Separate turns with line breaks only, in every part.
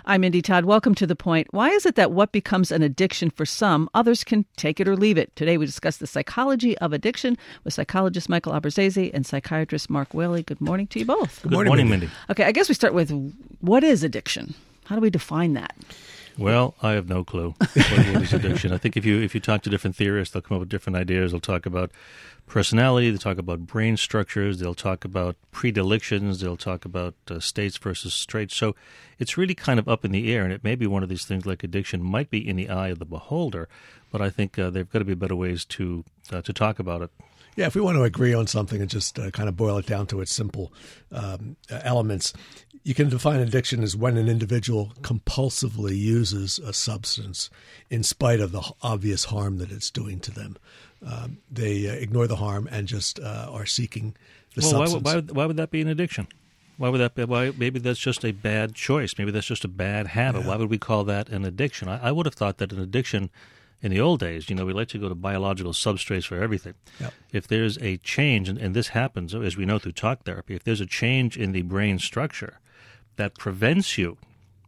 I'm Mindy Todd. Welcome to The Point. Why is it that what becomes an addiction for some, others can take it or leave it? Today we discuss the psychology of addiction with psychologist Michael Aberzese and psychiatrist Mark Whaley. Good morning to you both.
Good morning, Mindy.
Okay, I guess we start with what is addiction? How do we define that?
Well, I have no clue what is addiction. I think if you talk to different theorists, they'll come up with different ideas. They'll talk about personality. They'll talk about brain structures. They'll talk about predilections. They'll talk about states versus traits. So it's really kind of up in the air, and it may be one of these things like addiction might be in the eye of the beholder, but I think there've got to be better ways to talk about it.
Yeah, if we want to agree on something and just kind of boil it down to its simple elements, you can define addiction as when an individual compulsively uses a substance in spite of the obvious harm that it's doing to them. They ignore the harm and just are seeking the substance.
Why would that be an addiction? Why would that be? Maybe that's just a bad choice. Maybe that's just a bad habit. Yeah. Why would we call that an addiction? I would have thought that an addiction in the old days, we like to go to biological substrates for everything. Yep. If there's a change, and this happens, as we know through talk therapy, if there's a change in the brain structure that prevents you,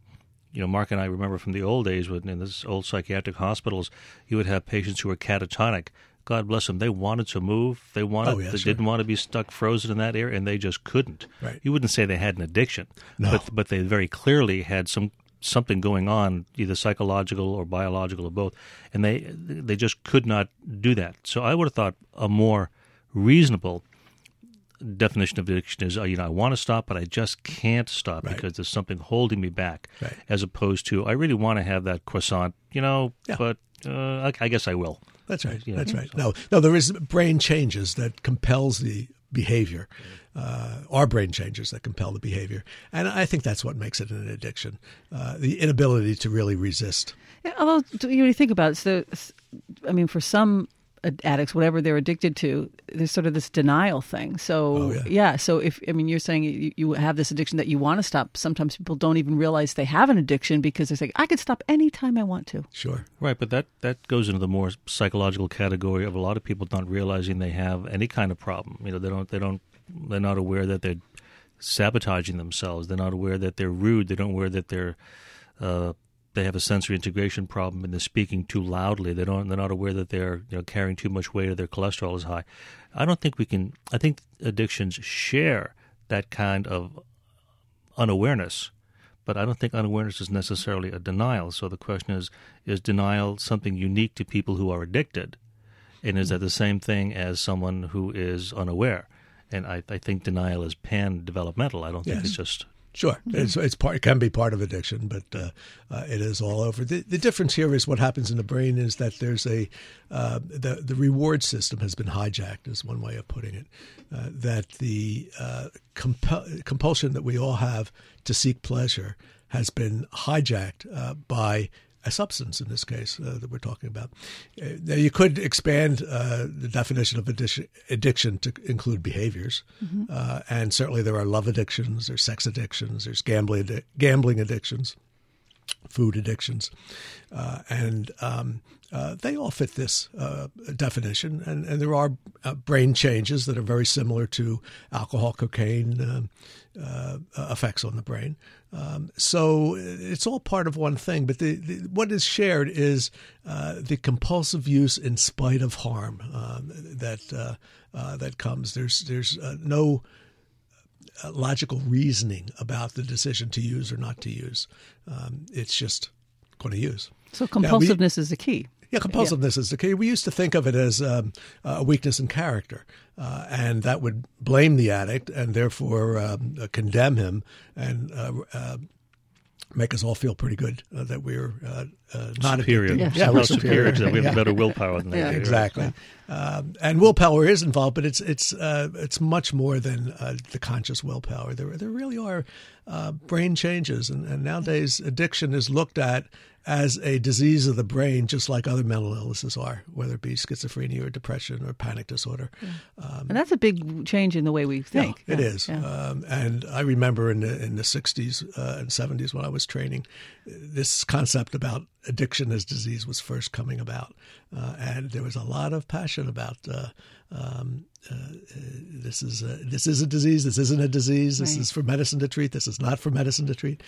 Mark and I remember from the old days when in this old psychiatric hospitals, you would have patients who were catatonic. God bless them. They wanted to move. They didn't want to be stuck frozen in that area, and they just couldn't.
Right.
You wouldn't say they had an addiction,
no.
but they very clearly had something going on, either psychological or biological or both, and they just could not do that. So I would have thought a more reasonable definition of addiction is, I want to stop, but I just can't stop because there's something holding me back, as opposed to I really want to have that croissant, but I guess I will.
That's right. That's right. No, there is brain changes that compels the behavior. Our brain changes that compel the behavior. And I think that's what makes it an addiction, the inability to really resist.
Yeah, although, when you think about it, for some addicts, whatever they're addicted to, there's sort of this denial thing. So, so if, you're saying you have this addiction that you want to stop, sometimes people don't even realize they have an addiction because they're saying, I could stop anytime I want to.
Sure.
Right, but that goes into the more psychological category of a lot of people not realizing they have any kind of problem. They're not aware that they're sabotaging themselves. They're not aware that they're rude. They don't aware that they have a sensory integration problem and they're speaking too loudly. They're not aware that they're carrying too much weight or their cholesterol is high. I think addictions share that kind of unawareness, but I don't think unawareness is necessarily a denial. So the question is denial something unique to people who are addicted? And is that the same thing as someone who is unaware? And I think denial is pan-developmental. I don't think it's just...
Sure, it can be part of addiction, but it is all over. The difference here is what happens in the brain is that there's the reward system has been hijacked, is one way of putting it. That the compulsion that we all have to seek pleasure has been hijacked by a substance, in this case, that we're talking about. Now, you could expand the definition of addiction to include behaviors, and certainly there are love addictions, there's sex addictions, there's gambling addictions, food addictions, and they all fit this definition. And there are brain changes that are very similar to alcohol, cocaine effects on the brain. So it's all part of one thing. But what is shared is the compulsive use in spite of harm that comes. There's no logical reasoning about the decision to use or not to use. It's just going to use.
So compulsiveness is the key.
Yeah, compulsiveness is the key. We used to think of it as a weakness in character, and that would blame the addict and therefore condemn him and make us all feel pretty good that we're not
superior.
Yeah, we're
superior. That we have better willpower than they do.
Exactly. And willpower is involved, but it's much more than the conscious willpower. There really are brain changes, and nowadays addiction is looked at as a disease of the brain, just like other mental illnesses are, whether it be schizophrenia or depression or panic disorder.
And that's a big change in the way we think.
Yeah, it is. Yeah. And I remember in the 60s and 70s when I was training, this concept about addiction as disease was first coming about. And there was a lot of passion about this is a disease, this isn't a disease, this is for medicine to treat, this is not for medicine to treat.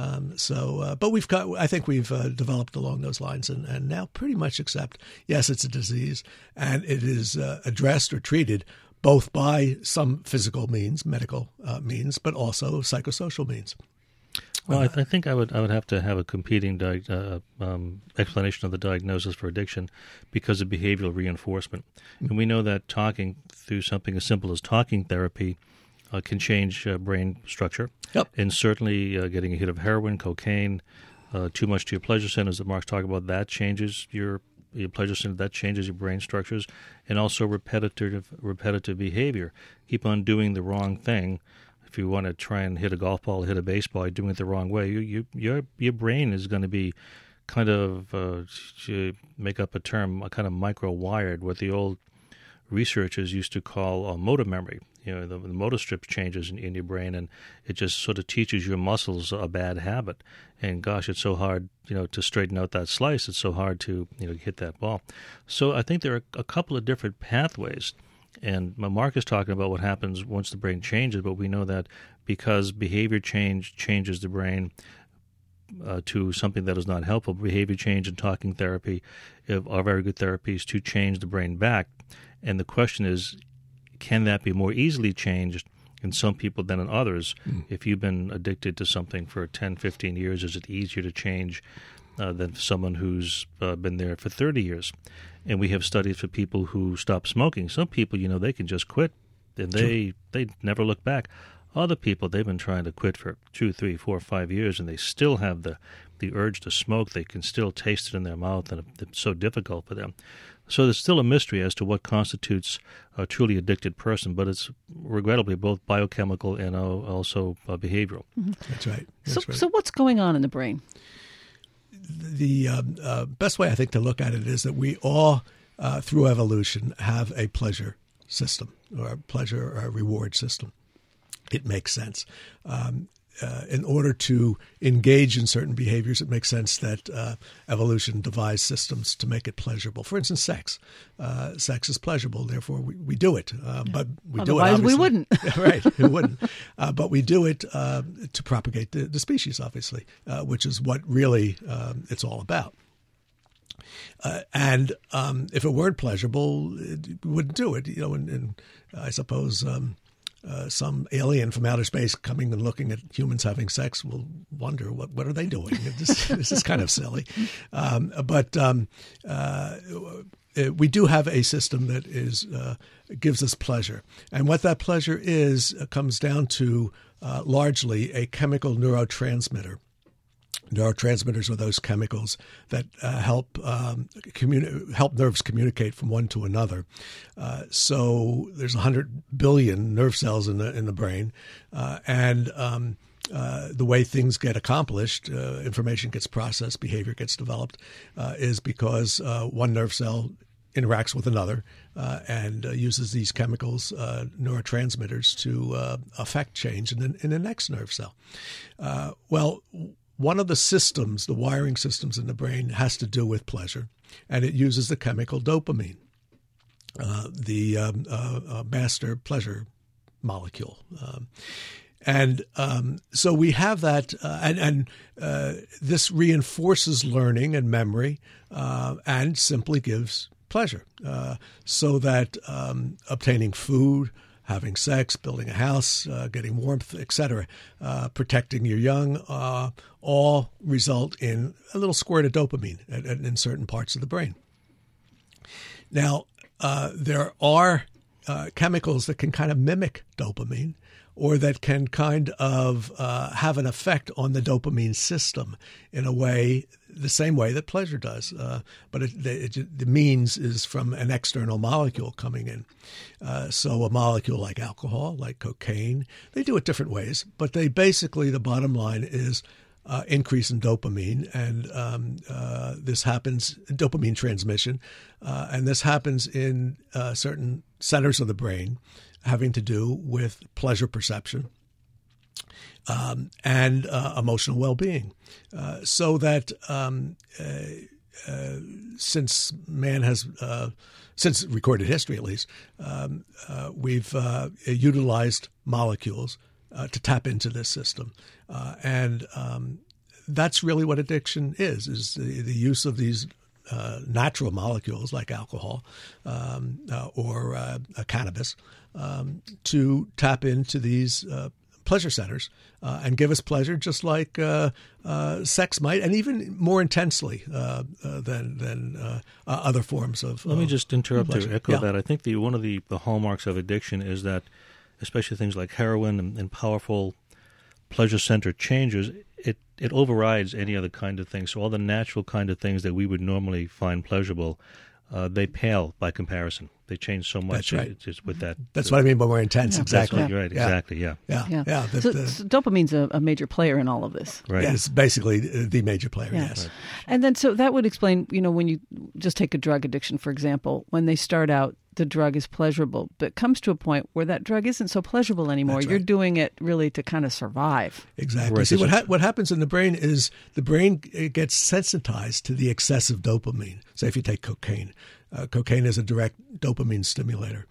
But I think we've developed along those lines and now pretty much accept, yes, it's a disease, and it is addressed or treated both by some physical means, medical means, but also psychosocial means.
Well, I think I would have to have a competing explanation of the diagnosis for addiction because of behavioral reinforcement. And we know that talking through something as simple as talking therapy can change brain structure.
Yep.
And certainly getting a hit of heroin, cocaine, too much to your pleasure centers that Mark's talking about, that changes your pleasure center, that changes your brain structures, and also repetitive behavior. Keep on doing the wrong thing. If you want to try and hit a golf ball, hit a baseball, you're doing it the wrong way. Your brain is going to be kind of, to make up a term, kind of micro-wired, what the old researchers used to call motor memory. The motor strip changes in your brain, and it just sort of teaches your muscles a bad habit. And gosh, it's so hard, to straighten out that slice. It's so hard to, hit that ball. So I think there are a couple of different pathways. And Mark is talking about what happens once the brain changes, but we know that because behavior changes the brain to something that is not helpful, behavior change and talking therapy are very good therapies to change the brain back. And the question is, can that be more easily changed in some people than in others? If you've been addicted to something for 10, 15 years, is it easier to change than someone who's been there for 30 years? And we have studies for people who stop smoking. Some people, they can just quit, and they never look back. Other people, they've been trying to quit for 2, 3, 4, 5 years, and they still have the urge to smoke. They can still taste it in their mouth, and it's so difficult for them. So there's still a mystery as to what constitutes a truly addicted person, but it's regrettably both biochemical and also behavioral.
Mm-hmm. That's right.
So what's going on in the brain?
The best way, I think, to look at it is that we all, through evolution, have a pleasure system or a pleasure or a reward system. It makes sense. In order to engage in certain behaviors, it makes sense that evolution devised systems to make it pleasurable. For instance, sex. Sex is pleasurable, therefore we do it. But we do it.
Otherwise, we wouldn't.
Right, we wouldn't. But we do it to propagate the species, obviously, which is what really it's all about. And if it weren't pleasurable, we wouldn't do it. And I suppose. Some alien from outer space coming and looking at humans having sex will wonder what are they doing? This is kind of silly, but we do have a system that gives us pleasure, and what that pleasure is comes down to largely a chemical neurotransmitter. Neurotransmitters are those chemicals that help nerves communicate from one to another. So there's 100 billion nerve cells in the brain, and the way things get accomplished, information gets processed, behavior gets developed, is because one nerve cell interacts with another and uses these chemicals, neurotransmitters, to affect change in the next nerve cell. One of the systems, the wiring systems in the brain, has to do with pleasure, and it uses the chemical dopamine, the master pleasure molecule. So we have that, and this reinforces learning and memory and simply gives pleasure, so that obtaining food, having sex, building a house, getting warmth, etc., protecting your young, all result in a little squirt of dopamine in certain parts of the brain. Now, there are chemicals that can kind of mimic dopamine, or that can kind of have an effect on the dopamine system in a way, the same way that pleasure does. But the means is from an external molecule coming in. So a molecule like alcohol, like cocaine, they do it different ways. But they basically, the bottom line is increase in dopamine. And this happens, dopamine transmission, and this happens in certain centers of the brain having to do with pleasure perception. and emotional well-being, so that since man has, since recorded history at least, we've utilized molecules to tap into this system, and that's really what addiction is the use of these natural molecules like alcohol or cannabis to tap into these pleasure centers and give us pleasure just like sex might, and even more intensely than other forms of
Let me just interrupt to echo
Yeah.
that. I think one of the hallmarks of addiction is that, especially things like heroin and powerful pleasure center changers, it overrides any other kind of thing. So all the natural kind of things that we would normally find pleasurable, they pale by comparison. They change so much.
That's right.
It's just with that.
That's what I mean by more intense.
Yeah.
Exactly.
That's right. Exactly. Yeah.
Yeah.
So dopamine's a major player in all of this.
Right.
Yeah, it's basically the major player.
Yeah.
Yes.
Right.
And then so that would explain, when you just take a drug addiction, for example, when they start out, the drug is pleasurable, but it comes to a point where that drug isn't so pleasurable anymore.
That's right.
You're doing it really to kind of survive.
Exactly.
Right.
See, what happens in the brain is the brain gets sensitized to the excessive dopamine. Say if you take cocaine. Cocaine is a direct dopamine stimulator.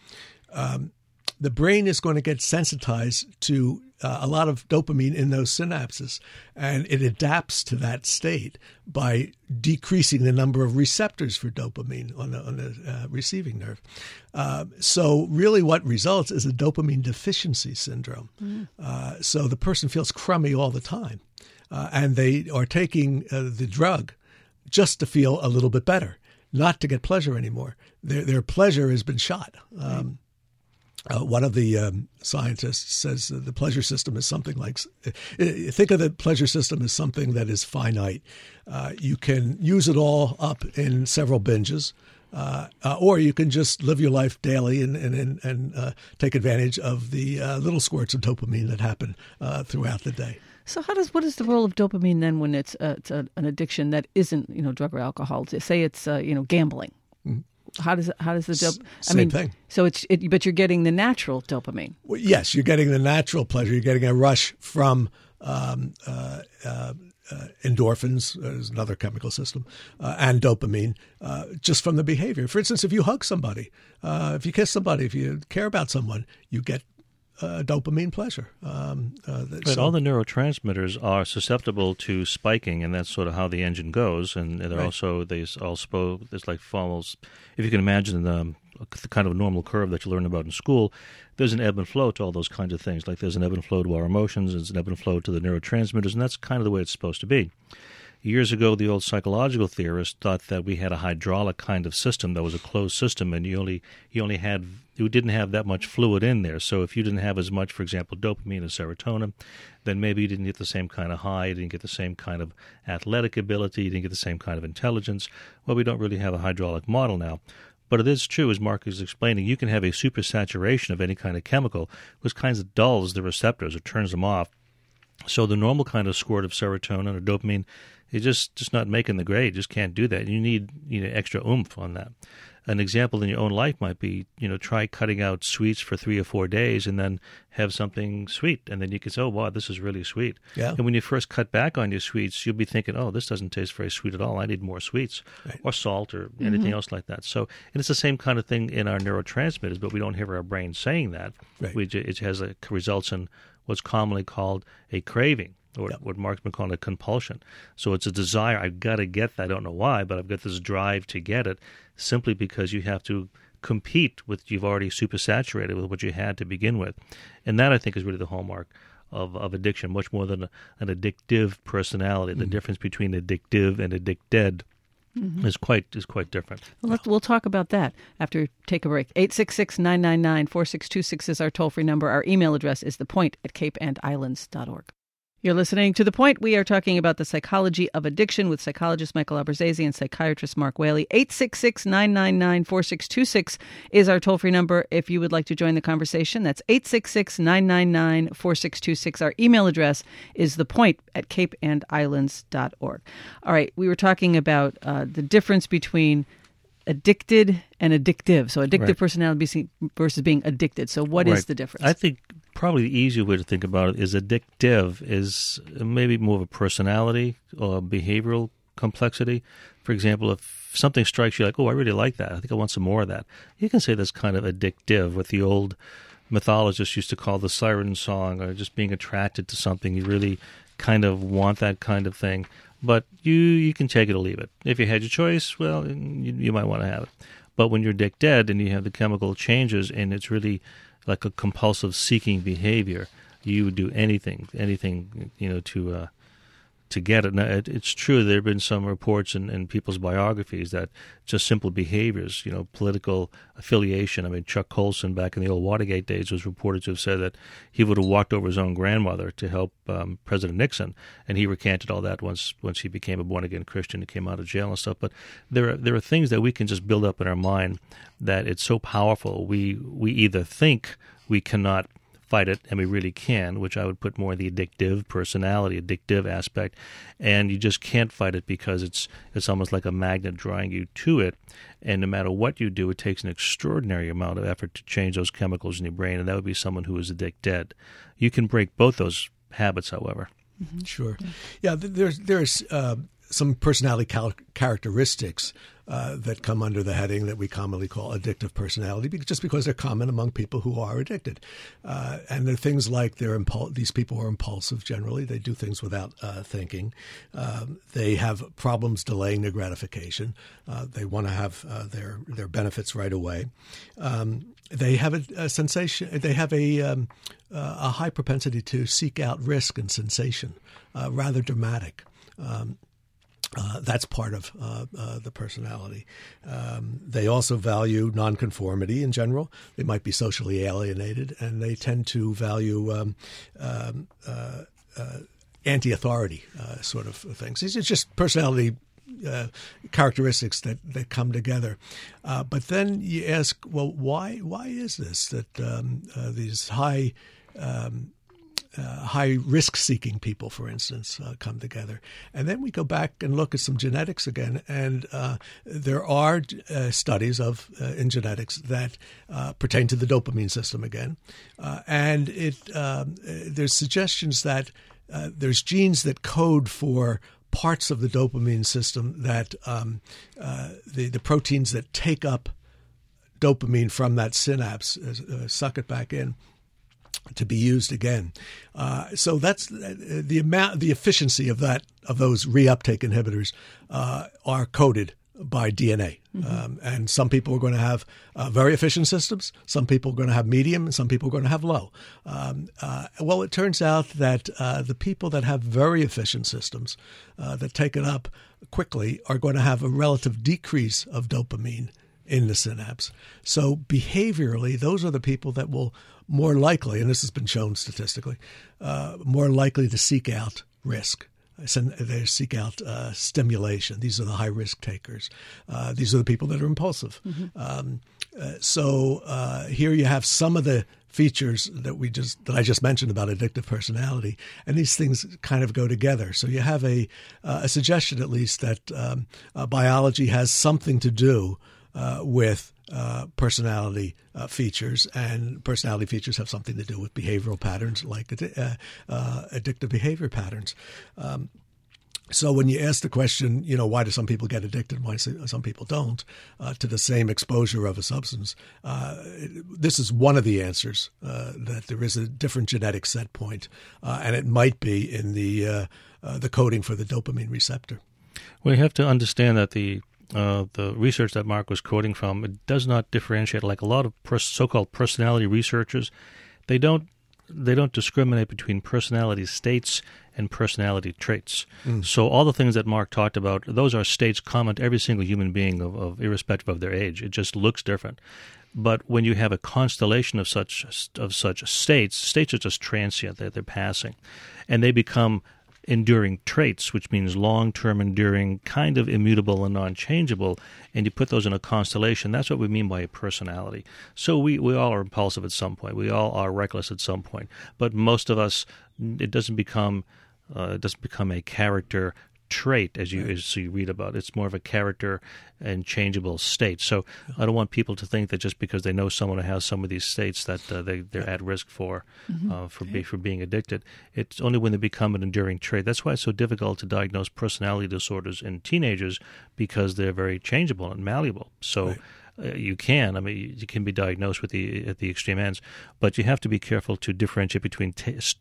The brain is going to get sensitized to a lot of dopamine in those synapses, and it adapts to that state by decreasing the number of receptors for dopamine on the receiving nerve. So really what results is a dopamine deficiency syndrome. So the person feels crummy all the time, and they are taking the drug just to feel a little bit better, not to get pleasure anymore. Their pleasure has been shot. One of the scientists says the pleasure system is something like, think of the pleasure system as something that is finite. You can use it all up in several binges, or you can just live your life daily and take advantage of the little squirts of dopamine that happen throughout the day.
So what is the role of dopamine then when it's an addiction that isn't, drug or alcohol? Say it's, gambling. Mm-hmm. How does the
same thing?
So but you're getting the natural dopamine.
Well, yes, you're getting the natural pleasure. You're getting a rush from endorphins, is another chemical system, and dopamine, just from the behavior. For instance, if you hug somebody, if you kiss somebody, if you care about someone, you get dopamine pleasure.
But all the neurotransmitters are susceptible to spiking, and that's sort of how the engine goes. And they're also, it's like follows, if you can imagine the kind of normal curve that you learn about in school, there's an ebb and flow to all those kinds of things. Like there's an ebb and flow to our emotions, there's an ebb and flow to the neurotransmitters, and that's kind of the way it's supposed to be. Years ago, the old psychological theorists thought that we had a hydraulic kind of system that was a closed system, and you didn't have that much fluid in there. So if you didn't have as much, for example, dopamine and serotonin, then maybe you didn't get the same kind of high, you didn't get the same kind of athletic ability, you didn't get the same kind of intelligence. Well, we don't really have a hydraulic model now. But it is true, as Mark is explaining, you can have a supersaturation of any kind of chemical, which kind of dulls the receptors or turns them off. So the normal kind of squirt of serotonin or dopamine is just not making the grade. Just can't do that. You need extra oomph on that. An example in your own life might be, try cutting out sweets for 3 or 4 days and then have something sweet. And then you can say, oh, wow, this is really sweet.
Yeah.
And when you first cut back on your sweets, you'll be thinking, oh, this doesn't taste very sweet at all. I need more sweets or salt or anything else like that. So and it's the same kind of thing in our neurotransmitters, but we don't hear our brain saying that.
Right.
It results in what's commonly called a craving. Or what Mark's been calling a compulsion. So it's a desire. I've got to get that. I don't know why, but I've got this drive to get it simply because you have to compete with, you've already supersaturated with what you had to begin with. And that, I think, is really the hallmark of addiction, much more than an addictive personality. The difference between addictive and addicted is quite different.
Well, we'll talk about that after take a break. 866-999-4626 is our toll-free number. Our email address is thepoint@capeandislands.org. You're listening to The Point. We are talking about the psychology of addiction with psychologist Michael Aberzese and psychiatrist Mark Whaley. 866-999-4626 is our toll-free number if you would like to join the conversation. That's 866-999-4626. Our email address is thepoint@capeandislands.org. All right, we were talking about the difference between addicted and addictive. So addictive personality versus being addicted. So what is the difference?
I think probably the easier way to think about it is addictive is maybe more of a personality or behavioral complexity. For example, if something strikes you like, oh, I really like that, I think I want some more of that, you can say that's kind of addictive, what the old mythologists used to call the siren song, or just being attracted to something. You really kind of want that kind of thing. But you can take it or leave it. If you had your choice, well, you might want to have it. But when you're dead and you have the chemical changes and it's really like a compulsive seeking behavior, you would do anything, to get it. Now, it's true there have been some reports in people's biographies that just simple behaviors, political affiliation. I mean, Chuck Colson back in the old Watergate days was reported to have said that he would have walked over his own grandmother to help President Nixon, and he recanted all that once he became a born-again Christian and came out of jail and stuff. But there are things that we can just build up in our mind that it's so powerful. We either think we cannot fight it, and we really can, which I would put more in the addictive personality, addictive aspect, and you just can't fight it because it's almost like a magnet drawing you to it, and no matter what you do, it takes an extraordinary amount of effort to change those chemicals in your brain, and that would be someone who is addicted. You can break both those habits, however.
Mm-hmm. Sure. Yeah, there's some personality characteristics that come under the heading that we commonly call addictive personality, just because they're common among people who are addicted. And they're things like these people are impulsive generally. They do things without thinking. They have problems delaying their gratification. They want to have their benefits right away. They have a sensation. They have a high propensity to seek out risk and sensation, rather dramatic. That's part of the personality. They also value nonconformity in general. They might be socially alienated, and they tend to value anti-authority sort of things. These are just personality characteristics that come together. But then you ask, well, why is this that these high risk-seeking people, for instance, come together? And then we go back and look at some genetics again, and there are studies in genetics that pertain to the dopamine system again, and there's suggestions that there's genes that code for parts of the dopamine system that the proteins that take up dopamine from that synapse suck it back in to be used again. So that's the efficiency of those reuptake inhibitors are coded by DNA. Mm-hmm. And some people are going to have very efficient systems. Some people are going to have medium, and some people are going to have low. Well, it turns out that the people that have very efficient systems that take it up quickly are going to have a relative decrease of dopamine in the synapse. So behaviorally, those are the people that will more likely, and this has been shown statistically, more likely to seek out risk. They seek out stimulation. These are the high-risk takers. These are the people that are impulsive. Mm-hmm. So here you have some of the features that I just mentioned about addictive personality, and these things kind of go together. So you have a suggestion, at least, that biology has something to do with personality features, and personality features have something to do with behavioral patterns like addictive behavior patterns. So when you ask the question, why do some people get addicted, why some people don't, to the same exposure of a substance, this is one of the answers, that there is a different genetic set point, and it might be in the coding for the dopamine receptor.
Well, you have to understand that the research that Mark was quoting from, it does not differentiate. Like a lot of so-called personality researchers, they don't discriminate between personality states and personality traits. Mm. So all the things that Mark talked about, those are states common to every single human being, of irrespective of their age. It just looks different. But when you have a constellation of such states are just transient. They're passing, and they become enduring traits, which means long-term enduring, kind of immutable and non-changeable, and you put those in a constellation. That's what we mean by a personality. So we all are impulsive at some point. We all are reckless at some point. But most of us, it doesn't become a character trait as you read about. It's more of a character and changeable state. So I don't want people to think that just because they know someone who has some of these states that they're at risk for being addicted. It's only when they become an enduring trait. That's why it's so difficult to diagnose personality disorders in teenagers, because they're very changeable and malleable. So you can be diagnosed at the extreme ends, but you have to be careful to differentiate between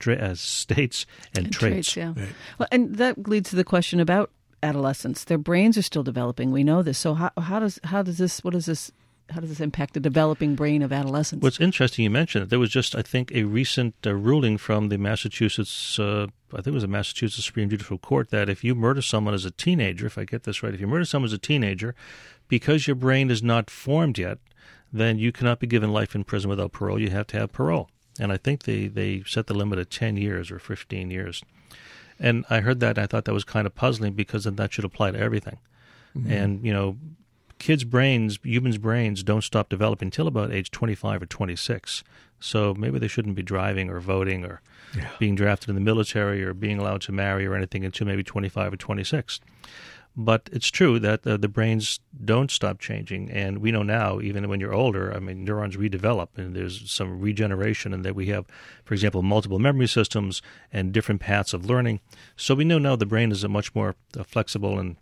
states and traits.
Yeah. Right. Well, and that leads to the question about adolescents. Their brains are still developing. We know this. So how does this impact the developing brain of adolescents?
What's interesting, you mentioned it. There was just, I think, a recent ruling from the Massachusetts, I think it was the Massachusetts Supreme Judicial Court, that if you murder someone as a teenager, if I get this right, if you murder someone as a teenager, because your brain is not formed yet, then you cannot be given life in prison without parole. You have to have parole. And I think they set the limit at 10 years or 15 years. And I heard that, and I thought that was kind of puzzling, because then that should apply to everything. Mm-hmm. And, humans' brains don't stop developing until about age 25 or 26. So maybe they shouldn't be driving or voting or being drafted in the military or being allowed to marry or anything until maybe 25 or 26. But it's true that the brains don't stop changing. And we know now, even when you're older, neurons redevelop, and there's some regeneration, and that we have, for example, multiple memory systems and different paths of learning. So we know now the brain is a much more flexible and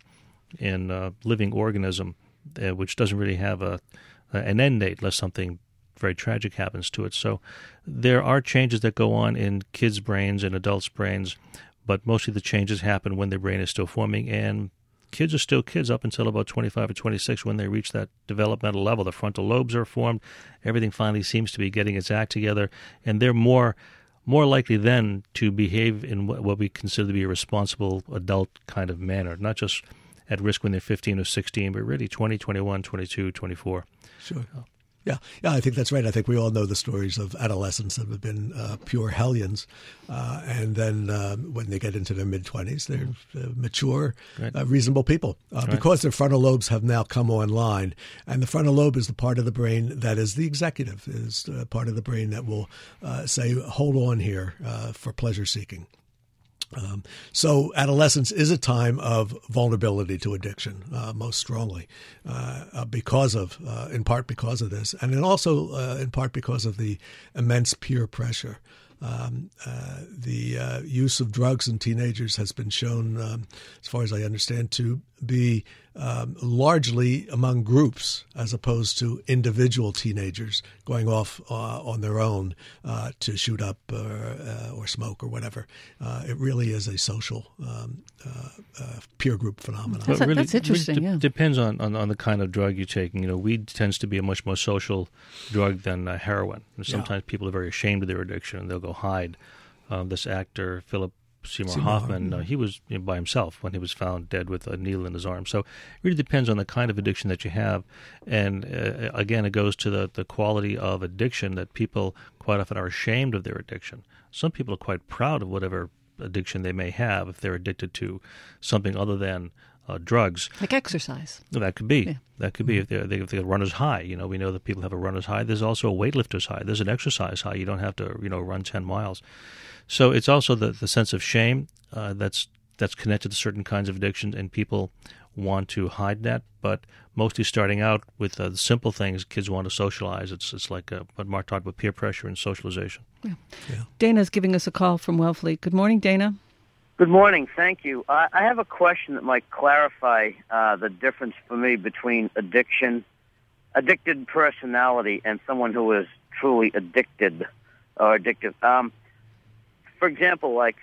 living organism, which doesn't really have an end date unless something very tragic happens to it. So there are changes that go on in kids' brains and adults' brains, but mostly the changes happen when their brain is still forming, and kids are still kids up until about 25 or 26 when they reach that developmental level. The frontal lobes are formed. Everything finally seems to be getting its act together, and they're more likely then to behave in what we consider to be a responsible adult kind of manner, not just at risk when they're 15 or 16, but really 20, 21, 22, 24.
Sure. Yeah, I think that's right. I think we all know the stories of adolescents that have been pure hellions, and then when they get into their mid-20s, they're mature, reasonable people, because their frontal lobes have now come online. And the frontal lobe is the part of the brain that is the executive, is part of the brain that will say, hold on here for pleasure-seeking. So adolescence is a time of vulnerability to addiction, most strongly, in part because of this, and then also in part because of the immense peer pressure. The use of drugs in teenagers has been shown, as far as I understand, to be largely among groups as opposed to individual teenagers going off on their own to shoot up or smoke or whatever. It really is a social peer group phenomenon.
That's interesting.
It depends on the kind of drug you're taking. Weed tends to be a much more social drug than heroin. And sometimes people are very ashamed of their addiction and they'll go hide. This actor, Philip Seymour Hoffman, he was by himself when he was found dead with a needle in his arm. So it really depends on the kind of addiction that you have. And again, it goes to the quality of addiction, that people quite often are ashamed of their addiction. Some people are quite proud of whatever addiction they may have if they're addicted to something other than drugs.
Like exercise.
That could be. Yeah. That could be if they're a runner's high. We know that people have a runner's high. There's also a weightlifter's high. There's an exercise high. You don't have to, run 10 miles. So it's also the sense of shame that's connected to certain kinds of addictions, and people want to hide that. But mostly starting out with the simple things, kids want to socialize. It's like what Mark talked about, peer pressure and socialization.
Yeah. Dana's giving us a call from Wellfleet. Good morning, Dana.
Good morning. Thank you. I have a question that might clarify the difference for me between addicted personality, and someone who is truly addicted or addictive. For example, like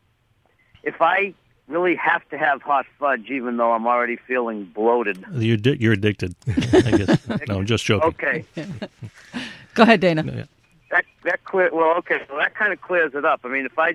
if I really have to have hot fudge, even though I'm already feeling bloated.
You're addicted, I guess. No, I'm just joking.
Okay.
Go ahead, Dana.
That kind of clears it up. If I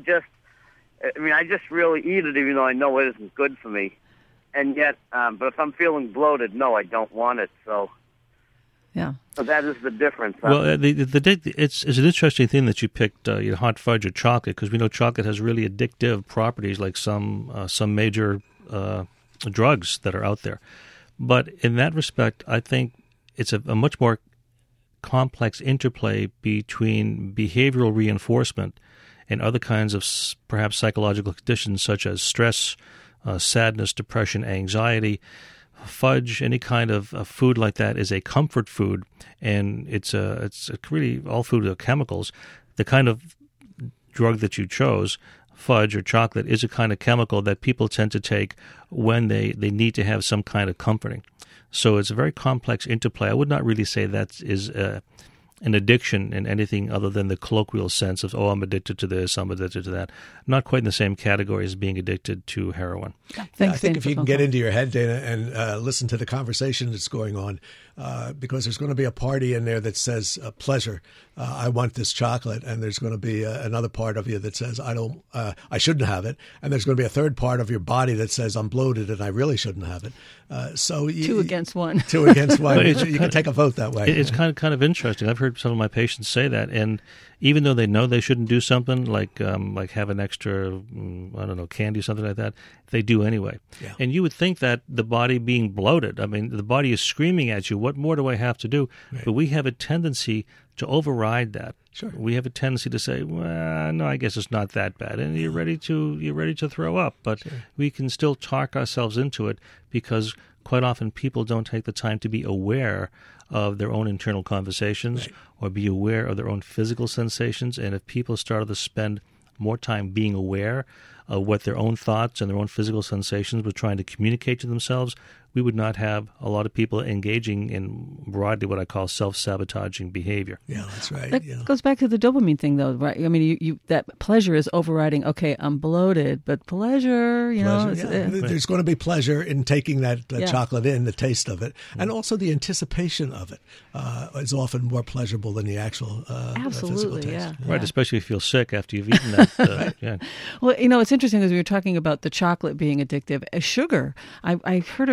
just really eat it, even though I know it isn't good for me. And yet, but if I'm feeling bloated, no, I don't want it. So,
yeah.
So that is the difference.
Well, it's an interesting thing that you picked hot fudge or chocolate, because we know chocolate has really addictive properties, like some major drugs that are out there. But in that respect, I think it's a much more complex interplay between behavioral reinforcement and other kinds of perhaps psychological conditions such as stress, sadness, depression, anxiety. Fudge, any kind of food like that, is a comfort food, and it's really all food are chemicals. The kind of drug that you chose, fudge or chocolate, is a kind of chemical that people tend to take when they need to have some kind of comforting. So it's a very complex interplay. I would not really say that is an addiction in anything other than the colloquial sense of, I'm addicted to this, I'm addicted to that. Not quite in the same category as being addicted to heroin.
I think if you can get into your head, Dana, and listen to the conversation that's going on, because there's going to be a party in there that says pleasure, I want this chocolate, and there's going to be another part of you that says I shouldn't have it, and there's going to be a third part of your body that says I'm bloated and I really shouldn't have it. So
two against one.
Two against one. You can take a vote that way.
It's kind of interesting. I've heard some of my patients say that, and even though they know they shouldn't do something like have an extra, candy or something like that, they do anyway.
Yeah.
And you would think that the body being bloated, the body is screaming at you, what more do I have to do?
Right.
But we have a tendency to override that.
Sure.
We have a tendency to say, well, no, I guess it's not that bad, and you're ready to throw up. But
sure,
we can still talk ourselves into it, because quite often people don't take the time to be aware of their own internal conversations,
right,
or be aware of their own physical sensations. And if people started to spend more time being aware of what their own thoughts and their own physical sensations were trying to communicate to themselves, we would not have a lot of people engaging in broadly what I call self-sabotaging behavior.
Yeah, that's right.
That goes back to the dopamine thing, though, right? I mean, you that pleasure is overriding. Okay, I'm bloated, but pleasure,
there's going to be pleasure in taking that chocolate in, the taste of it, and also the anticipation of it is often more pleasurable than the actual physical taste.
Yeah.
Right, especially if you feel sick after you've eaten that.
Right.
Yeah.
Well, it's interesting because we were talking about the chocolate being addictive. Sugar, I heard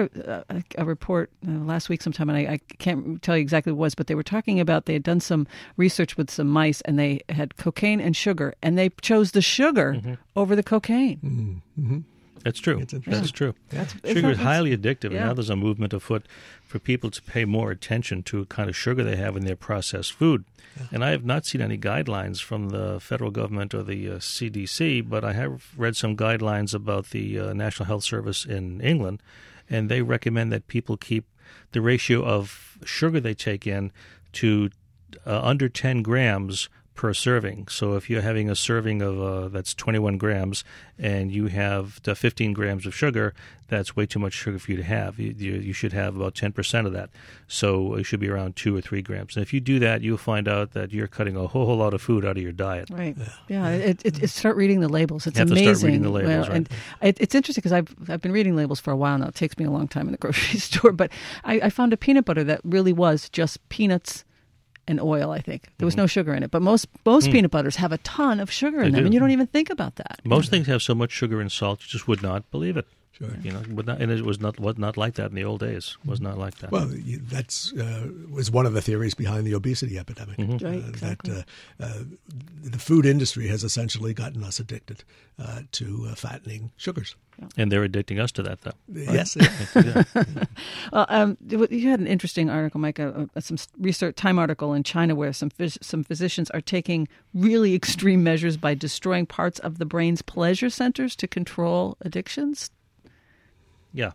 a report last week sometime, and I can't tell you exactly what it was, but they were talking about they had done some research with some mice, and they had cocaine and sugar, and they chose the sugar over the cocaine.
Mm-hmm.
That's true. That's true. Sugar is highly addictive, and now there's a movement afoot for people to pay more attention to what kind of sugar they have in their processed food. Yeah. And I have not seen any guidelines from the federal government or the CDC, but I have read some guidelines about the National Health Service in England, and they recommend that people keep the ratio of sugar they take in to under 10 grams per serving. So if you're having a serving of that's 21 grams and you have 15 grams of sugar, that's way too much sugar for you to have. You should have about 10% of that. So it should be around 2 or 3 grams. And if you do that, you'll find out that you're cutting a whole lot of food out of your diet.
Right. Yeah. Start reading the labels. It's
you have
amazing.
To start reading the labels, right.
And it's interesting because I've been reading labels for a while now. It takes me a long time in the grocery store. But I found a peanut butter that really was just peanuts and oil, I think. There was no sugar in it. But most peanut butters have a ton of sugar in them, and you don't even think about that.
Most things have so much sugar and salt, you just would not believe it.
Sure.
And it was not like that in the old days. It was not like that.
Well, that's was one of the theories behind the obesity epidemic.
Mm-hmm. Right, exactly.
That the food industry has essentially gotten us addicted to fattening sugars.
And they're addicting us to that, though.
Yes.
Well, you had an interesting article, Mike, some research Time article in China where some physicians are taking really extreme measures by destroying parts of the brain's pleasure centers to control addictions.
Yeah,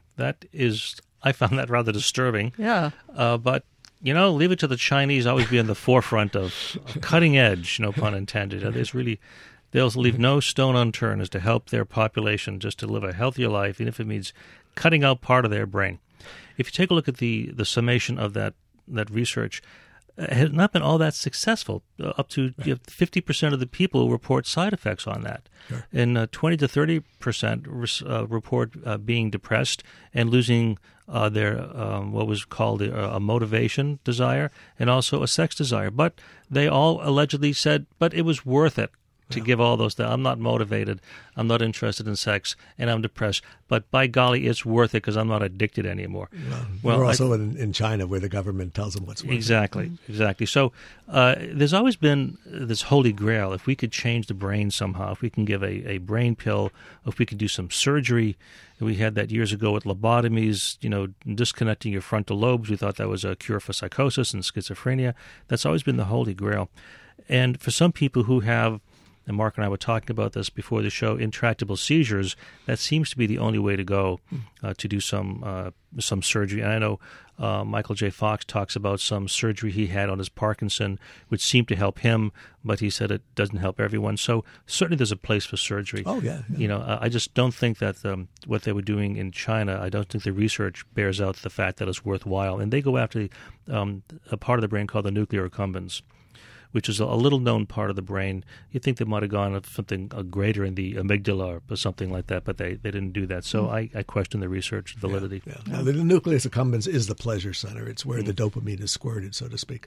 I found that rather disturbing.
Yeah.
But, leave it to the Chinese always be on the forefront of cutting edge, no pun intended. They'll leave no stone unturned as to help their population just to live a healthier life, even if it means cutting out part of their brain. If you take a look at the summation of that research, it has not been all that successful. Up to 50% of the people report side effects on that.
Sure.
And 20 to 30% report being depressed and losing their what was called a motivation desire and also a sex desire. But they all allegedly said, but it was worth it to give all those things. I'm not motivated, I'm not interested in sex, and I'm depressed. But by golly, it's worth it because I'm not addicted anymore.
Well, we're also in China where the government tells them what's worth
it. Exactly. So there's always been this holy grail. If we could change the brain somehow, if we can give a brain pill, if we could do some surgery. We had that years ago with lobotomies, disconnecting your frontal lobes. We thought that was a cure for psychosis and schizophrenia. That's always been the holy grail. And for some people who have and Mark and I were talking about this before the show, intractable seizures, that seems to be the only way to go to do some surgery. And I know Michael J. Fox talks about some surgery he had on his Parkinson, which seemed to help him, but he said it doesn't help everyone. So certainly there's a place for surgery.
Oh, yeah.
I just don't think that what they were doing in China, I don't think the research bears out the fact that it's worthwhile. And they go after a part of the brain called the nuclear accumbens, which is a little-known part of the brain. You'd think they might have gone for something greater in the amygdala or something like that, but they didn't do that. So I question the research validity.
Yeah. Now, the nucleus accumbens is the pleasure center. It's where the dopamine is squirted, so to speak,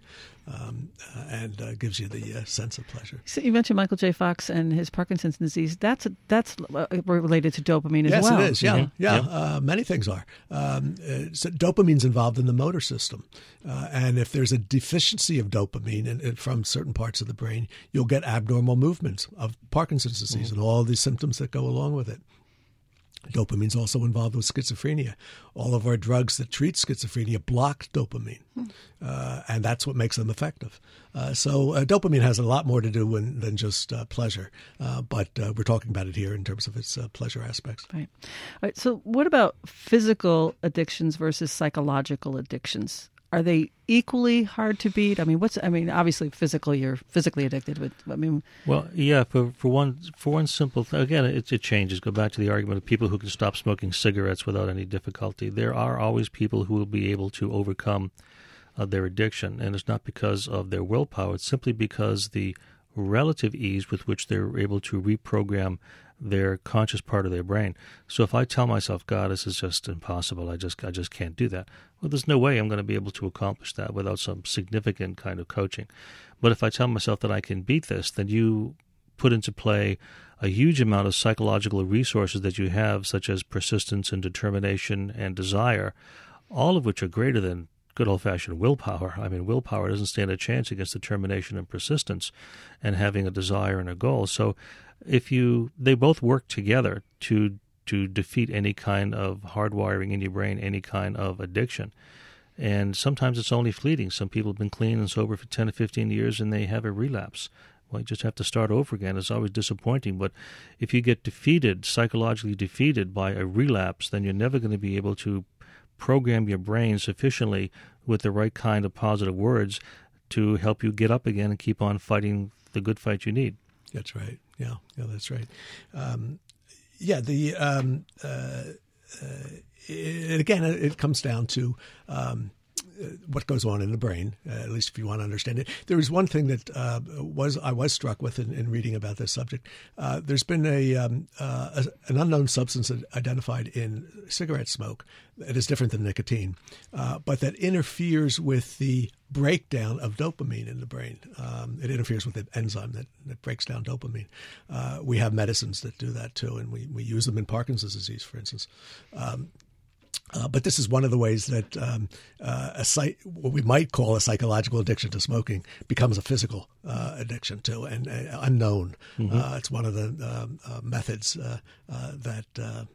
and gives you the sense of pleasure.
So you mentioned Michael J. Fox and his Parkinson's disease. That's related to dopamine as well.
Yes, it is. Yeah, yeah. Many things are. So dopamine's involved in the motor system, and if there's a deficiency of dopamine and from certain parts of the brain, you'll get abnormal movements of Parkinson's disease and all the symptoms that go along with it. Dopamine's also involved with schizophrenia. All of our drugs that treat schizophrenia block dopamine, and that's what makes them effective. So dopamine has a lot more to do than just pleasure, but we're talking about it here in terms of its pleasure aspects.
Right. All right. So what about physical addictions versus psychological addictions? Are they equally hard to beat? Obviously, you're physically addicted, but
well, yeah. For one simple thing, again, it changes. Go back to the argument of people who can stop smoking cigarettes without any difficulty. There are always people who will be able to overcome their addiction, and it's not because of their willpower. It's simply because the relative ease with which they're able to reprogram their conscious part of their brain. So if I tell myself, God, this is just impossible, I just can't do that, well, there's no way I'm going to be able to accomplish that without some significant kind of coaching. But if I tell myself that I can beat this, then you put into play a huge amount of psychological resources that you have, such as persistence and determination and desire, all of which are greater than good old-fashioned willpower. I mean, willpower doesn't stand a chance against determination and persistence and having a desire and a goal. So they both work together to defeat any kind of hardwiring in your brain, any kind of addiction. And sometimes it's only fleeting. Some people have been clean and sober for 10 to 15 years and they have a relapse. Well, you just have to start over again. It's always disappointing. But if you get psychologically defeated by a relapse, then you're never going to be able to program your brain sufficiently with the right kind of positive words to help you get up again and keep on fighting the good fight you need.
That's right. Yeah, that's right. Again, it comes down to what goes on in the brain, at least if you want to understand it. There was one thing that I was struck with in reading about this subject. There's been an unknown substance identified in cigarette smoke that is different than nicotine, but that interferes with the breakdown of dopamine in the brain. It interferes with the enzyme that breaks down dopamine. We have medicines that do that too, and we use them in Parkinson's disease, for instance. But this is one of the ways that what we might call a psychological addiction to smoking becomes a physical addiction too, and unknown. It's one of the methods that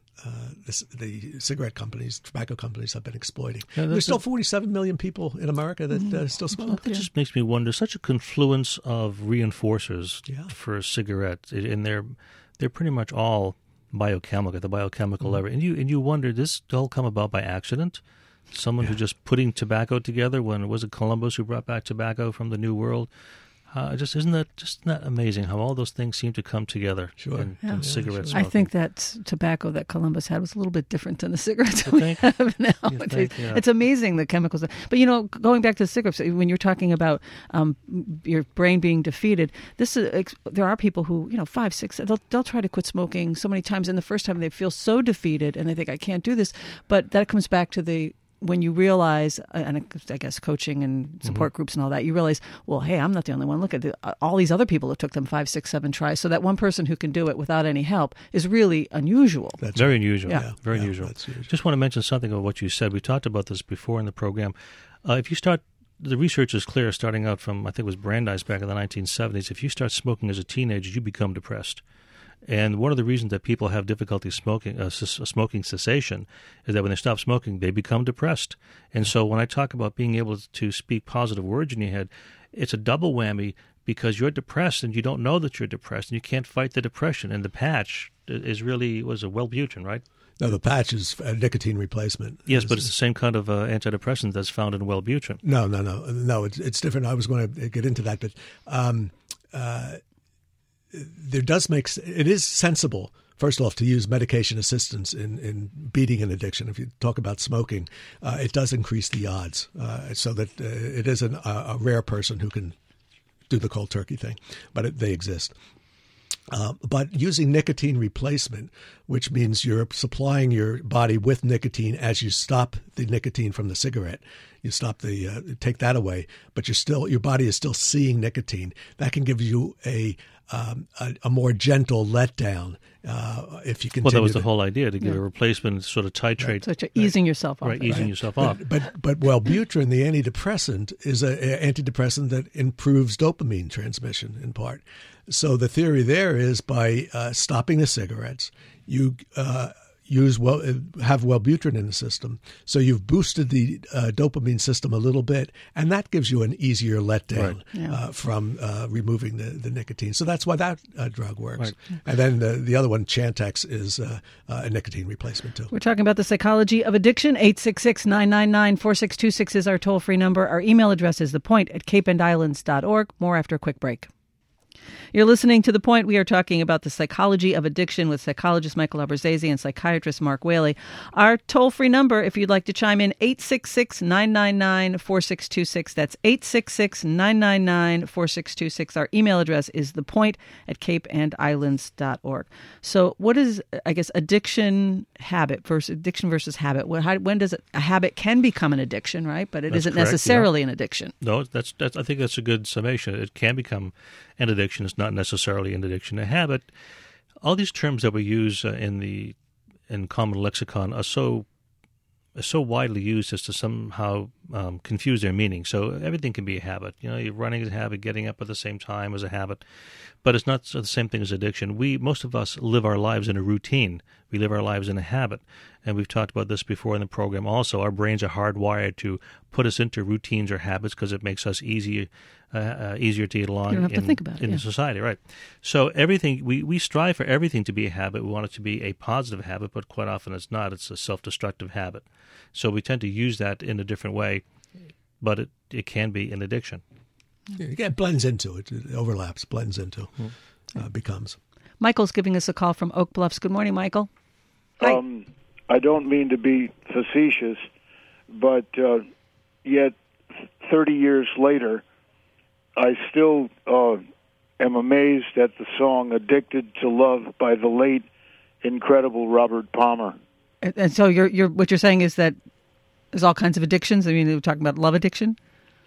the cigarette companies, tobacco companies have been exploiting. Yeah, there's still 47 million people in America that still smoke.
That just makes me wonder, such a confluence of reinforcers for cigarettes, and they're pretty much all biochemical at the biochemical level, and you wonder, this all come about by accident? Someone who just putting tobacco together when was it Columbus who brought back tobacco from the New World? Isn't that amazing how all those things seem to come together in cigarette smoking?
I think that tobacco that Columbus had was a little bit different than the cigarettes that we have now. It's amazing the chemicals. But, going back to the cigarettes, when you're talking about your brain being defeated, there are people who, 5, 6, they'll try to quit smoking so many times, and the first time they feel so defeated and they think, I can't do this. But that comes back to when you realize, and I guess coaching and support groups and all that, you realize, well, hey, I'm not the only one. Look at all these other people it took them 5, 6, 7 tries. So that one person who can do it without any help is really unusual.
That's very unusual. Yeah. Very unusual. Just want to mention something about what you said. We talked about this before in the program. If you start, the research is clear, starting out from, I think it was Brandeis back in the 1970s. If you start smoking as a teenager, you become depressed. And one of the reasons that people have difficulty smoking cessation is that when they stop smoking, they become depressed. And so when I talk about being able to speak positive words in your head, it's a double whammy because you're depressed and you don't know that you're depressed and you can't fight the depression. And the patch is really, was a Wellbutrin, right?
No, the patch is a nicotine replacement.
Yes, but it's the same kind of antidepressant that's found in Wellbutrin.
No, it's different. I was going to get into that, but it is sensible, first off, to use medication assistance in beating an addiction. If you talk about smoking, it does increase the odds, so that it isn't a rare person who can do the cold turkey thing, but they exist. But using nicotine replacement, which means you're supplying your body with nicotine as you stop the nicotine from the cigarette, you stop take that away, but your body is still seeing nicotine. That can give you a more gentle letdown if you continue.
Well, that was the whole idea, to give a replacement, sort of titrate.
So you're easing yourself off.
Right, easing yourself off.
But Wellbutrin, the antidepressant, is an antidepressant that improves dopamine transmission in part. So the theory there is by stopping the cigarettes, you have Wellbutrin in the system. So you've boosted the dopamine system a little bit, and that gives you an easier letdown from removing the nicotine. So that's why that drug works. Right. And then the other one, Chantix, is a nicotine replacement too.
We're talking about the psychology of addiction. 866-999-4626 is our toll-free number. Our email address is thepoint@capeandislands.org. More after a quick break. You're listening to The Point. We are talking about the psychology of addiction with psychologist Michael Abrazzese and psychiatrist Mark Whaley. Our toll-free number, if you'd like to chime in, 866-999-4626. That's 866-999-4626. Our email address is thepoint@capeandislands.org. So what is, I guess, addiction versus habit? When does a habit can become an addiction, right? But it isn't correct, necessarily an addiction.
No, that's. I think that's a good summation. It can become an addiction. It's not necessarily an addiction. A habit. All these terms that we use in common lexicon are so widely used as to somehow confuse their meaning. So everything can be a habit. You're running is a habit, getting up at the same time is a habit, but it's not the same thing as addiction. Most of us live our lives in a routine. We live our lives in a habit. And we've talked about this before in the program also. Our brains are hardwired to put us into routines or habits because it makes us easier to get along in society, right? So everything, we strive for everything to be a habit. We want it to be a positive habit, but quite often it's not. It's a self-destructive habit. So we tend to use that in a different way, but it can be an addiction.
Yeah, it blends into it. It overlaps, blends into, becomes.
Michael's giving us a call from Oak Bluffs. Good morning, Michael. Hi.
I don't mean to be facetious, but yet 30 years later, I still am amazed at the song "Addicted to Love" by the late, incredible Robert Palmer.
And so what you're saying is that there's all kinds of addictions? I mean, we're talking about love addiction?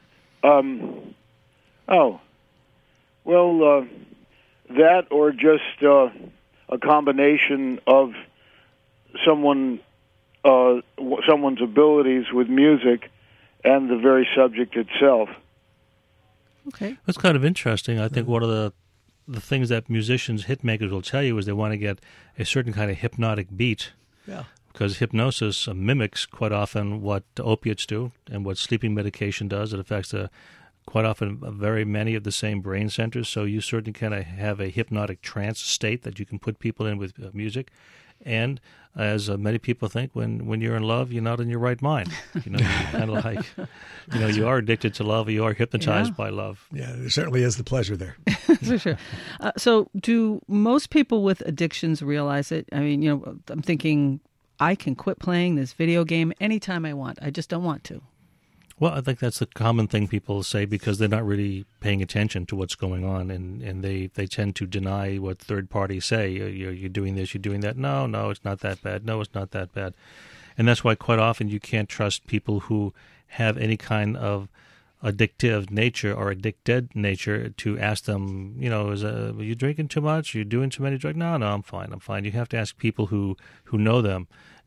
That or just a combination of someone's abilities with music and the very subject itself.
Okay.
That's kind of interesting. I think one of the things that musicians, hit makers will tell you is they want to get a certain kind of hypnotic beat.
Yeah.
Because hypnosis mimics quite often what opiates do and what sleeping medication does. It affects quite often very many of the same brain centers. So you certainly kind of have a hypnotic trance state that you can put people in with music. And as many people think, when you're in love, you're not in your right mind. You're kind of like, you are addicted to love, or you are hypnotized by love.
Yeah, there certainly is the pleasure there.
For sure. So do most people with addictions realize it? I mean, I'm thinking I can quit playing this video game anytime I want. I just don't want to.
Well, I think that's the common thing people say because they're not really paying attention to what's going on, and they tend to deny what third parties say. You're doing this, you're doing that. No, it's not that bad. No, it's not that bad. And that's why quite often you can't trust people who have any kind of addictive nature or addicted nature to ask them, are you drinking too much? Are you doing too many drugs? No, I'm fine. You have to ask people who know them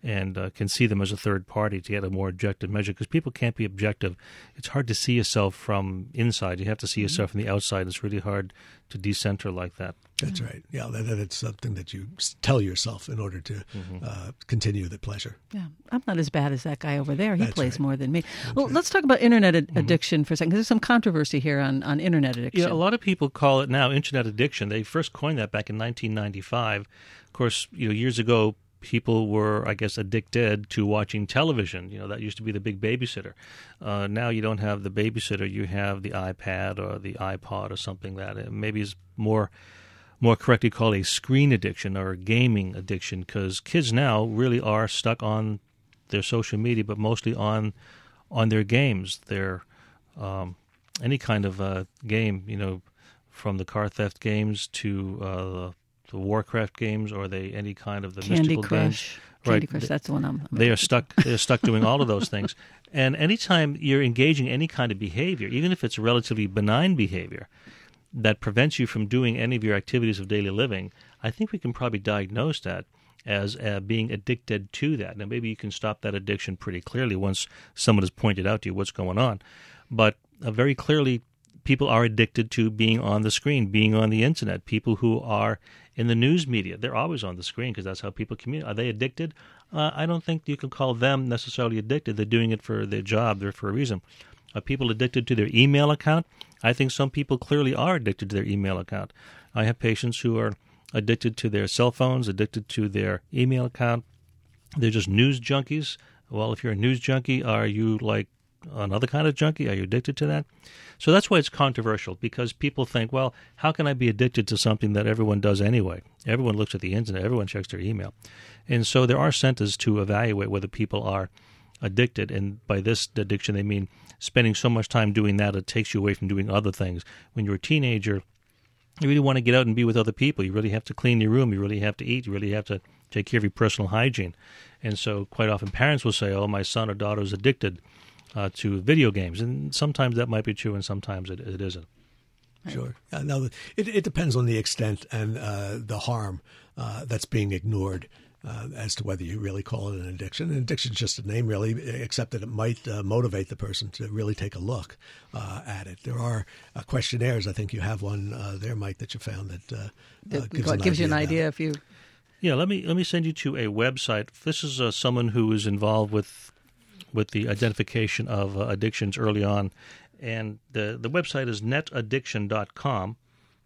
and can see them as a third party to get a more objective measure, because people can't be objective. It's hard to see yourself from inside. You have to see yourself from the outside. It's really hard to decenter like that.
That's right. Yeah, that's something that you tell yourself in order to continue the pleasure.
Yeah, I'm not as bad as that guy over there. He
That's
plays
right.
more than me. Well, let's talk about internet addiction for a second, because there's some controversy here on internet addiction.
Yeah, a lot of people call it now internet addiction. They first coined that back in 1995. Of course, years ago, people were, I guess, addicted to watching television. That used to be the big babysitter. Now you don't have the babysitter. You have the iPad or the iPod or something that maybe is more correctly called a screen addiction or a gaming addiction, because kids now really are stuck on their social media, but mostly on their games. Their any kind of game, from the car theft games to the Warcraft games, or any kind of the
Candy
mystical
Crush.
games.
Candy Crush, that's the one I'm
They are stuck. They're stuck doing all of those things. And anytime you're engaging any kind of behavior, even if it's relatively benign behavior that prevents you from doing any of your activities of daily living, I think we can probably diagnose that as being addicted to that. Now, maybe you can stop that addiction pretty clearly once someone has pointed out to you what's going on. But very clearly, people are addicted to being on the screen, being on the internet. People who are in the news media, they're always on the screen because that's how people communicate. Are they addicted? I don't think you can call them necessarily addicted. They're doing it for their job. They're for a reason. Are people addicted to their email account? I think some people clearly are addicted to their email account. I have patients who are addicted to their cell phones, addicted to their email account. They're just news junkies. Well, if you're a news junkie, are you like another kind of junkie? Are you addicted to that? So that's why it's controversial, because people think, well, how can I be addicted to something that everyone does anyway? Everyone looks at the internet. Everyone checks their email. And so there are centers to evaluate whether people are addicted. And by this addiction, they mean spending so much time doing that it takes you away from doing other things. When you're a teenager, you really want to get out and be with other people. You really have to clean your room. You really have to eat. You really have to take care of your personal hygiene. And so quite often parents will say, oh, my son or daughter is addicted to video games. And sometimes that might be true, and sometimes it isn't.
Sure. Now, it depends on the extent and the harm that's being ignored as to whether you really call it an addiction. An addiction is just a name, really, except that it might motivate the person to really take a look at it. There are questionnaires. I think you have one there, Mike, that you found that gives
you an idea if you...
Yeah, let me send you to a website. This is someone who is involved with the identification of addictions early on. And the website is netaddiction.com.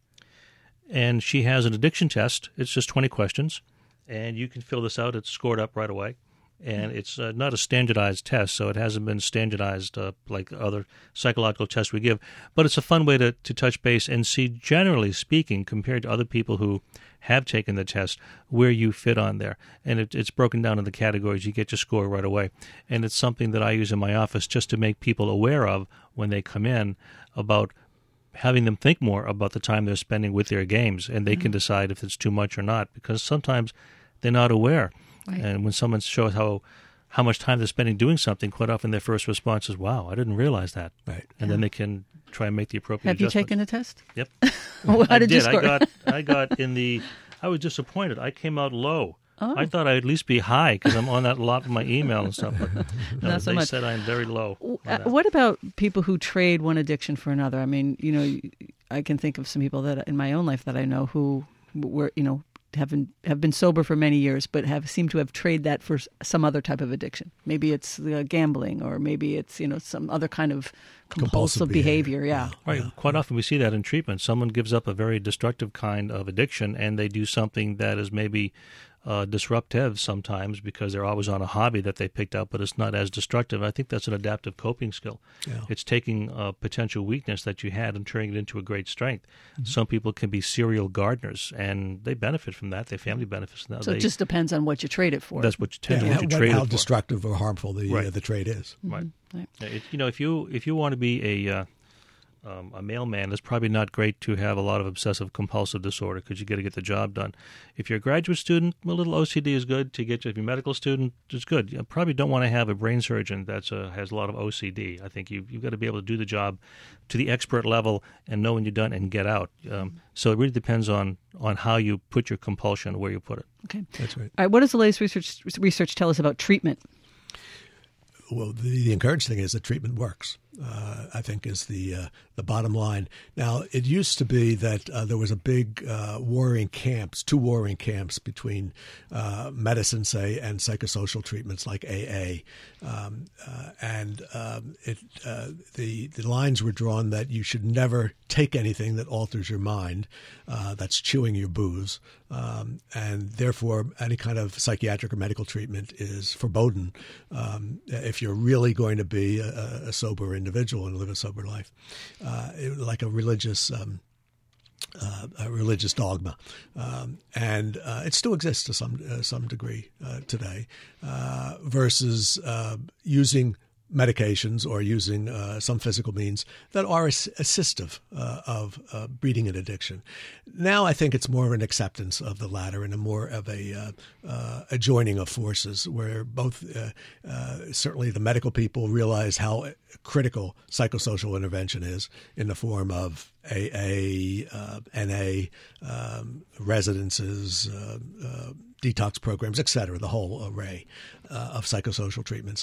And she has an addiction test. It's just 20 questions. And you can fill this out. It's scored up right away. And it's not a standardized test, so it hasn't been standardized like other psychological tests we give. But it's a fun way to touch base and see, generally speaking, compared to other people who have taken the test, where you fit on there. And it's broken down into categories. You get your score right away. And it's something that I use in my office just to make people aware of when they come in, about having them think more about the time they're spending with their games. And they can decide if it's too much or not, because sometimes they're not aware. Right. And when someone shows how much time they're spending doing something, quite often their first response is, wow, I didn't realize that.
Right.
And then they can try and make the appropriate adjustments.
Have you taken the test?
Yep.
How did you score?
I was disappointed. I came out low.
Oh.
I thought I'd at least be high because I'm on that lot of my email and stuff. But
Not so
they
much.
said I'm very low.
What about people who trade one addiction for another? I mean, I can think of some people that in my own life that I know who were, have been sober for many years, but have seemed to have traded that for some other type of addiction. Maybe it's gambling, or maybe it's some other kind of compulsive behavior. Yeah,
right. Yeah. Quite often we see that in treatment. Someone gives up a very destructive kind of addiction, and they do something that is maybe disruptive sometimes because they're always on a hobby that they picked up, but it's not as destructive. I think that's an adaptive coping skill. Yeah. It's taking a potential weakness that you had and turning it into a great strength. Mm-hmm. Some people can be serial gardeners, and they benefit from that. Their family benefits from that.
So it just depends on what you trade it for.
That's what you trade it for.
How destructive or harmful the trade is.
Right. Mm-hmm. Right. If you want to be a mailman, it's probably not great to have a lot of obsessive-compulsive disorder because you got to get the job done. If you're a graduate student, a little OCD is good to get you. If you're a medical student, it's good. You probably don't want to have a brain surgeon that has a lot of OCD. I think you've got to be able to do the job to the expert level and know when you're done and get out. So it really depends on how you put your compulsion, where you put it.
Okay.
That's right.
All right, what does the latest research tell us about treatment?
Well, the encouraging thing is that treatment works, I think, is the bottom line. Now, it used to be that there was a big two warring camps between medicine, say, and psychosocial treatments like AA. The lines were drawn that you should never take anything that alters your mind, that's chewing your booze, and therefore any kind of psychiatric or medical treatment is forbidden if you're really going to be a sober individual and live a sober life, like a religious dogma, and it still exists to some degree today, versus using medications or using some physical means that are assistive of beating an addiction. Now I think it's more of an acceptance of the latter and more of a joining of forces where both certainly the medical people realize how critical psychosocial intervention is in the form of AA, NA, residences, detox programs, et cetera, the whole array of psychosocial treatments.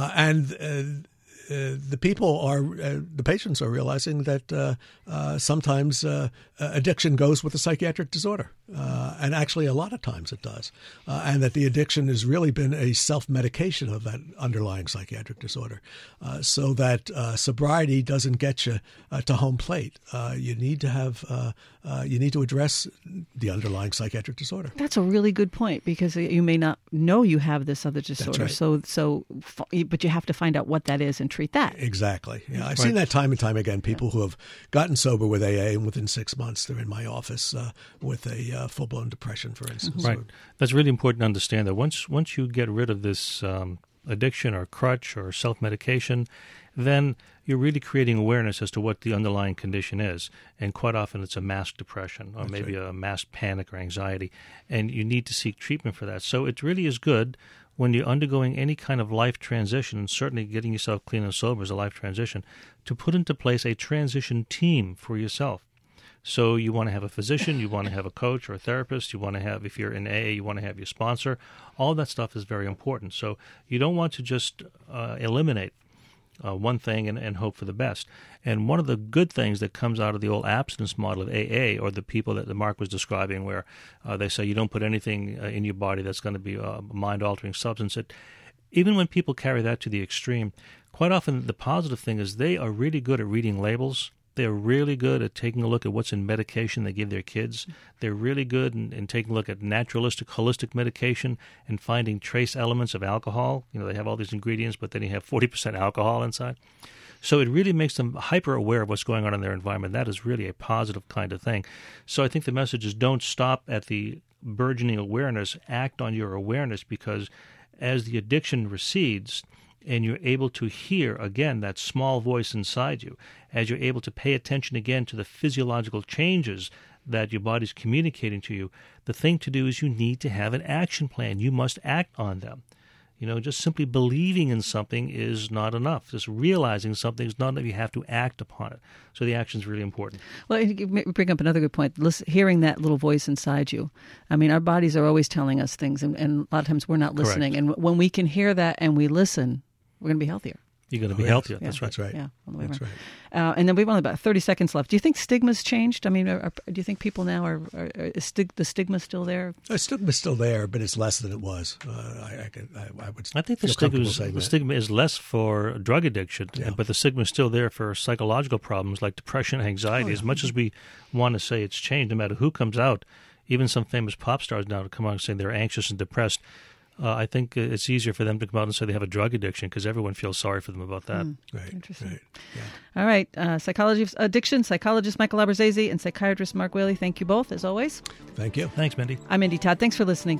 And the patients are realizing that sometimes addiction goes with a psychiatric disorder, and actually a lot of times it does, and that the addiction has really been a self-medication of that underlying psychiatric disorder, so that sobriety doesn't get you to home plate. You need to address the underlying psychiatric disorder.
That's a really good point, because you may not know you have this other disorder.
That's right.
But you have to find out what that is and treat that.
Exactly. Yeah, I've seen that time and time again. People who have gotten sober with AA, and within 6 months they're in my office with a full-blown depression, for instance.
Right. That's really important to understand that once you get rid of this addiction or crutch or self-medication, then you're really creating awareness as to what the underlying condition is. And quite often it's a masked depression or maybe a masked panic or anxiety, and you need to seek treatment for that. So it really is good when you're undergoing any kind of life transition, and certainly getting yourself clean and sober is a life transition, to put into place a transition team for yourself. So you want to have a physician, you want to have a coach or a therapist, you want to have, if you're in AA, you want to have your sponsor. All that stuff is very important. So you don't want to just eliminate one thing and hope for the best. And one of the good things that comes out of the old abstinence model of AA, or the people that Mark was describing, where they say you don't put anything in your body that's going to be a mind-altering substance, even when people carry that to the extreme, quite often the positive thing is they are really good at reading labels. They're really good at taking a look at what's in medication they give their kids. They're really good in taking a look at naturalistic, holistic medication and finding trace elements of alcohol. You know, they have all these ingredients, but then you have 40% alcohol inside. So it really makes them hyper aware of what's going on in their environment. That is really a positive kind of thing. So I think the message is don't stop at the burgeoning awareness. Act on your awareness, because as the addiction recedes, and you're able to hear, again, that small voice inside you, as you're able to pay attention again to the physiological changes that your body's communicating to you, the thing to do is you need to have an action plan. You must act on them. You know, just simply believing in something is not enough. Just realizing something is not enough. You have to act upon it. So the action is really important.
Well, you bring up another good point. Hearing that little voice inside you. I mean, our bodies are always telling us things, and a lot of times we're not listening.
Correct.
And when we can hear that and we listen, we're going to be healthier.
You're going to be healthier.
Yeah.
That's right.
Yeah, all the way
That's
around.
right.
And then we've only about 30 seconds left. Do you think stigma's changed? I mean, do you think people now is the stigma still there?
The stigma's still there, but it's less than it was. I
think the stigma is less for drug addiction, but the stigma is still there for psychological problems like depression and anxiety. As much as we want to say it's changed, no matter who comes out, even some famous pop stars now to come out and say they're anxious and depressed, I think it's easier for them to come out and say they have a drug addiction, because everyone feels sorry for them about that.
Right.
Interesting.
Right. Yeah.
All right. Psychology of addiction, psychologist Michael Abrazzese and psychiatrist Mark Whaley. Thank you both, as always.
Thank you.
Thanks, Mindy.
I'm Mindy Todd. Thanks for listening.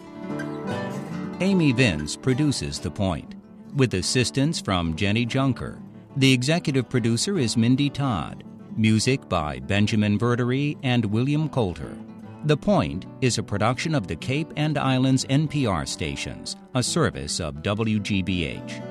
Amy Vince produces The Point, with assistance from Jenny Junker. The executive producer is Mindy Todd. Music by Benjamin Verdery and William Coulter. The Point is a production of the Cape and Islands NPR stations, a service of WGBH.